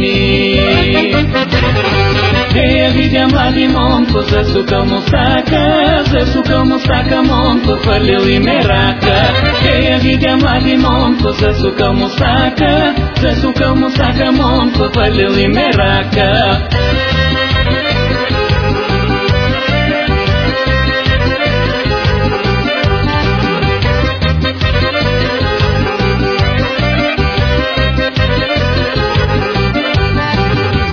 Видя млади момко, засукал момко, хвърлил и ме рака. Видя млади момко, засукал мустака, момко, хвърлил и ме рака.